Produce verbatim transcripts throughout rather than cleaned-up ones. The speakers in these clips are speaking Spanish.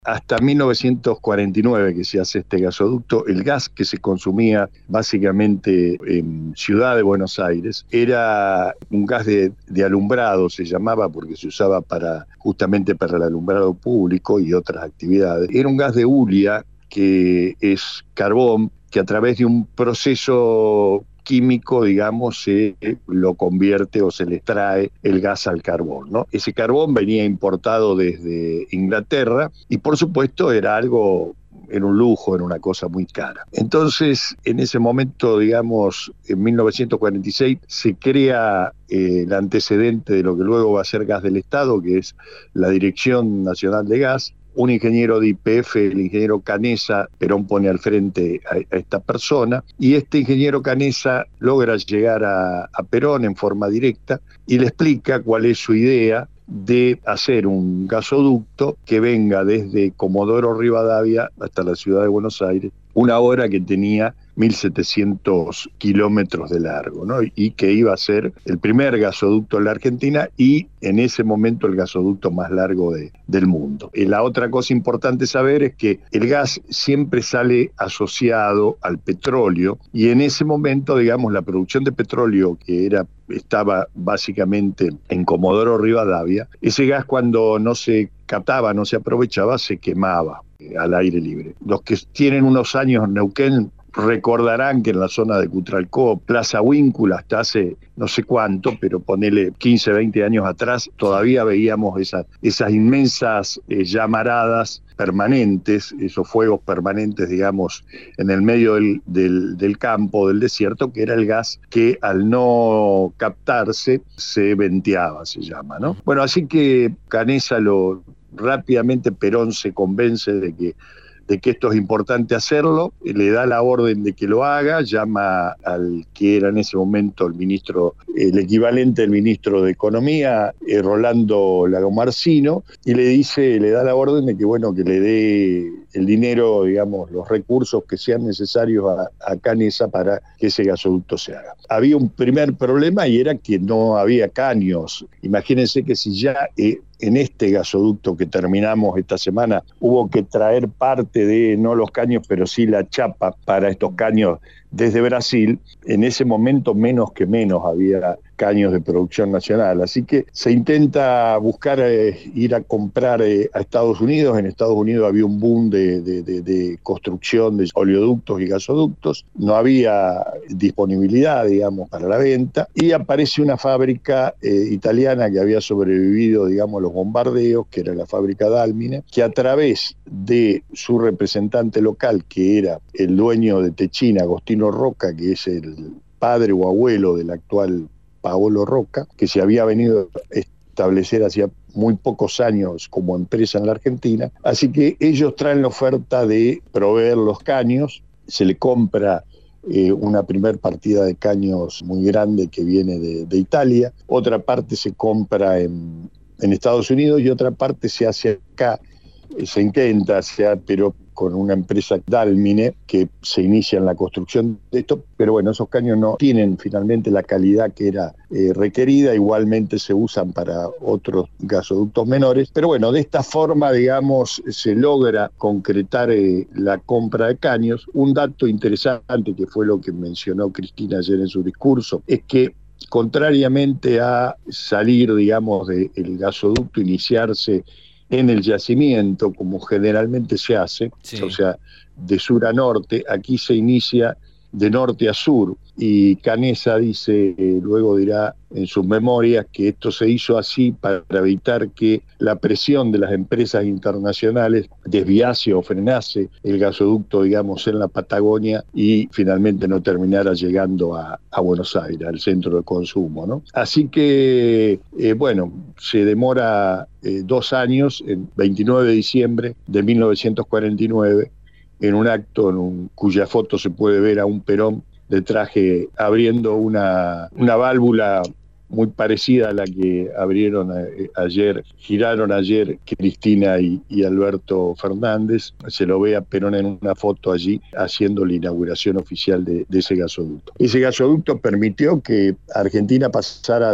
Hasta mil novecientos cuarenta y nueve que se hace este gasoducto, el gas que se consumía básicamente en Ciudad de Buenos Aires era un gas de, de alumbrado, se llamaba, porque se usaba para justamente para el alumbrado público y otras actividades. Era un gas de hulia, que es carbón, que a través de un proceso químico, digamos, se lo convierte o se le extrae el gas al carbón, ¿no? Ese carbón venía importado desde Inglaterra y, por supuesto, era algo, era un lujo, era una cosa muy cara. Entonces, en ese momento, digamos, en mil novecientos cuarenta y seis, se crea eh, el antecedente de lo que luego va a ser Gas del Estado, que es la Dirección Nacional de Gas. Un ingeniero de Y P F, el ingeniero Canessa, Perón pone al frente a, a esta persona, y este ingeniero Canessa logra llegar a, a Perón en forma directa y le explica cuál es su idea de hacer un gasoducto que venga desde Comodoro Rivadavia hasta la ciudad de Buenos Aires, una obra que tenía mil setecientos kilómetros de largo, ¿no? Y que iba a ser el primer gasoducto en la Argentina y en ese momento el gasoducto más largo de, del mundo. Y la otra cosa importante saber es que el gas siempre sale asociado al petróleo y en ese momento, digamos, la producción de petróleo que era estaba básicamente en Comodoro Rivadavia, ese gas cuando no se captaba, no se aprovechaba, se quemaba al aire libre. Los que tienen unos años en Neuquén recordarán que en la zona de Cutralcó, Plaza Huíncula, hasta hace no sé cuánto, pero ponele quince, veinte años atrás, todavía veíamos esas, esas inmensas eh, llamaradas permanentes, esos fuegos permanentes, digamos, en el medio del, del, del campo, del desierto, que era el gas que al no captarse se venteaba, se llama, ¿no? Bueno, así que Canessa lo rápidamente Perón se convence de que de que esto es importante hacerlo, le da la orden de que lo haga, llama al que era en ese momento el ministro, el equivalente del ministro de Economía, eh, Rolando Lagomarsino, y le dice, le da la orden de que, bueno, que le dé el dinero, digamos, los recursos que sean necesarios a, a Canessa para que ese gasoducto se haga. Había un primer problema y era que no había caños. Imagínense que si ya eh, en este gasoducto que terminamos esta semana hubo que traer parte de, no los caños, pero sí la chapa para estos caños desde Brasil, en ese momento menos que menos había caños de producción nacional. Así que se intenta buscar eh, ir a comprar eh, a Estados Unidos. En Estados Unidos había un boom de, de, de, de construcción de oleoductos y gasoductos. No había disponibilidad, digamos, para la venta. Y aparece una fábrica eh, italiana que había sobrevivido, digamos, los bombardeos, que era la fábrica Dalmine, que a través de su representante local, que era el dueño de Techina, Agostino Rocca, que es el padre o abuelo del actual Paolo Rocca, que se había venido a establecer hacía muy pocos años como empresa en la Argentina. Así que ellos traen la oferta de proveer los caños, se le compra eh, una primer partida de caños muy grande que viene de, de Italia, otra parte se compra en, en Estados Unidos y otra parte se hace acá, eh, se intenta hacer, pero con una empresa Dalmine que se inicia en la construcción de esto, pero bueno, esos caños no tienen finalmente la calidad que era eh, requerida, igualmente se usan para otros gasoductos menores, pero bueno, de esta forma, digamos, se logra concretar eh, la compra de caños. Un dato interesante, que fue lo que mencionó Cristina ayer en su discurso, es que contrariamente a salir, digamos, del gasoducto, iniciarse en el yacimiento, como generalmente se hace, sí. O sea, de sur a norte, aquí se inicia de norte a sur, y Canessa dice, eh, luego dirá en sus memorias, que esto se hizo así para evitar que la presión de las empresas internacionales desviase o frenase el gasoducto, digamos, en la Patagonia y finalmente no terminara llegando a, a Buenos Aires, al centro de consumo, ¿no? Así que, eh, bueno, se demora eh, dos años, el veintinueve de diciembre de mil novecientos cuarenta y nueve, en un acto en un, cuya foto se puede ver a un Perón de traje abriendo una, una válvula muy parecida a la que abrieron a, ayer, giraron ayer Cristina y, y Alberto Fernández. Se lo ve a Perón en una foto allí haciendo la inauguración oficial de, de ese gasoducto. Ese gasoducto permitió que Argentina pasara de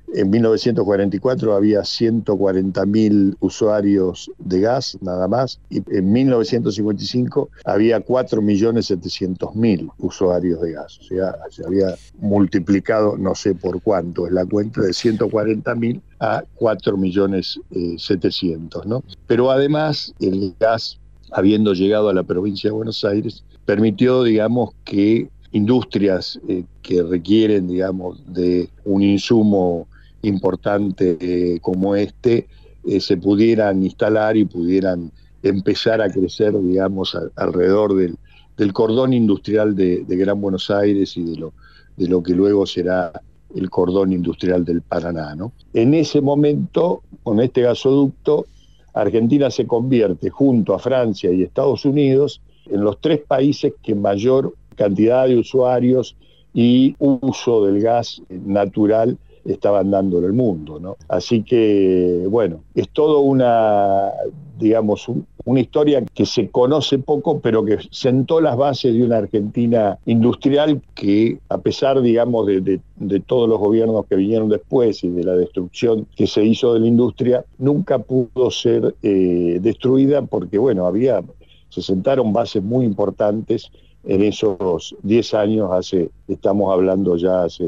En mil novecientos cuarenta y cuatro había ciento cuarenta mil usuarios de gas, nada más, y en mil novecientos cincuenta y cinco había cuatro millones setecientos mil usuarios de gas. O sea, se había multiplicado, no sé por cuánto, es la cuenta de ciento cuarenta mil a cuatro millones setecientos, ¿no? Pero además, el gas, habiendo llegado a la provincia de Buenos Aires, permitió, digamos, que industrias eh, que requieren, digamos, de un insumo importante eh, como este, eh, se pudieran instalar y pudieran empezar a crecer, digamos, a, alrededor del, del cordón industrial de, de Gran Buenos Aires y de lo, de lo que luego será el cordón industrial del Paraná, ¿no? En ese momento, con este gasoducto, Argentina se convierte, junto a Francia y Estados Unidos, en los tres países que mayor cantidad de usuarios y uso del gas natural estaban dando en el mundo, ¿no? Así que, bueno, es todo una, digamos, un, una historia que se conoce poco, pero que sentó las bases de una Argentina industrial que, a pesar, digamos, de, de, de todos los gobiernos que vinieron después y de la destrucción que se hizo de la industria, nunca pudo ser eh, destruida porque, bueno, había, se sentaron bases muy importantes en esos diez años, hace, estamos hablando ya hace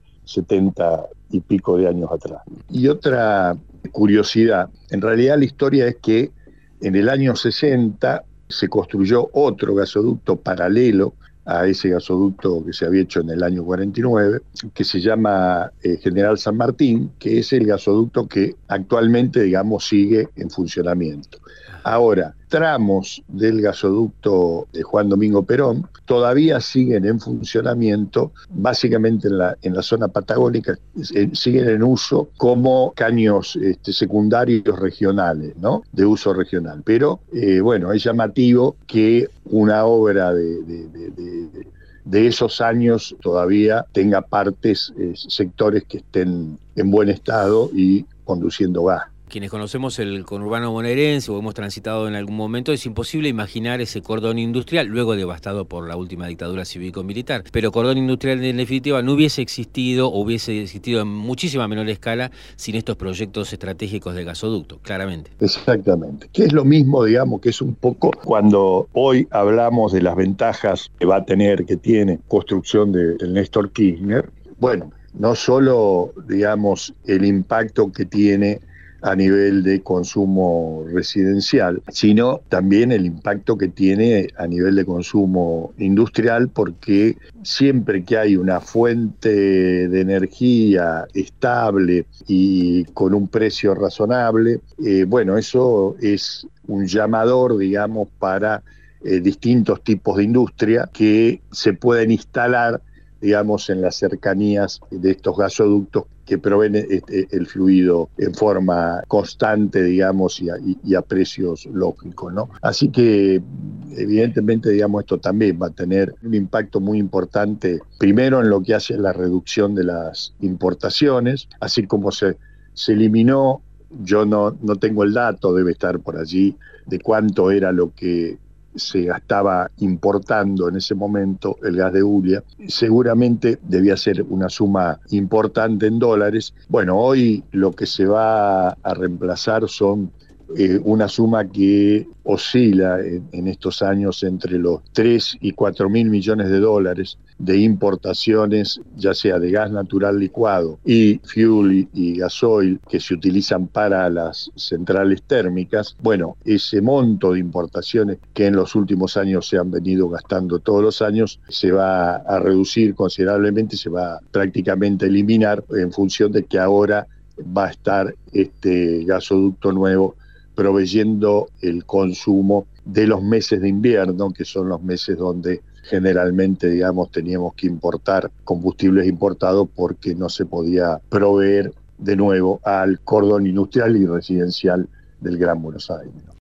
setenta y pico de años atrás. Y otra curiosidad, en realidad la historia es que en el año sesenta se construyó otro gasoducto paralelo a ese gasoducto que se había hecho en el año cuarenta y nueve, que se llama eh, General San Martín, que es el gasoducto que actualmente, digamos, sigue en funcionamiento. Ahora, tramos del gasoducto de Juan Domingo Perón todavía siguen en funcionamiento, básicamente en la, en la zona patagónica, eh, siguen en uso como caños este, secundarios regionales, ¿no? De uso regional. Pero, eh, bueno, es llamativo que una obra de, de, de, de, de esos años todavía tenga partes, eh, sectores que estén en buen estado y conduciendo gas. Quienes conocemos el conurbano bonaerense o hemos transitado en algún momento, es imposible imaginar ese cordón industrial, luego devastado por la última dictadura cívico-militar. Pero cordón industrial, en definitiva, no hubiese existido o hubiese existido en muchísima menor escala sin estos proyectos estratégicos de gasoducto, claramente. Exactamente. Que es lo mismo, digamos, que es un poco cuando hoy hablamos de las ventajas que va a tener, que tiene construcción de, del Néstor Kirchner. Bueno, no solo, digamos, el impacto que tiene a nivel de consumo residencial, sino también el impacto que tiene a nivel de consumo industrial, porque siempre que hay una fuente de energía estable y con un precio razonable, eh, bueno, eso es un llamador, digamos, para eh, distintos tipos de industria que se pueden instalar, digamos, en las cercanías de estos gasoductos que proveen el fluido en forma constante, digamos, y a, y a precios lógicos, ¿no? Así que, evidentemente, digamos, esto también va a tener un impacto muy importante, primero en lo que hace a la reducción de las importaciones, así como se, se eliminó, yo no, no tengo el dato, debe estar por allí, de cuánto era lo que se gastaba importando en ese momento el gas de Hulia. Seguramente debía ser una suma importante en dólares. Bueno, hoy lo que se va a reemplazar son eh, una suma que oscila en, en estos años entre los tres y cuatro mil millones de dólares de importaciones, ya sea de gas natural licuado y fuel y, y gasoil que se utilizan para las centrales térmicas. Bueno, ese monto de importaciones que en los últimos años se han venido gastando todos los años se va a reducir considerablemente, se va prácticamente a eliminar en función de que ahora va a estar este gasoducto nuevo proveyendo el consumo de los meses de invierno, que son los meses donde generalmente, digamos, teníamos que importar combustibles importados porque no se podía proveer de nuevo al cordón industrial y residencial del Gran Buenos Aires.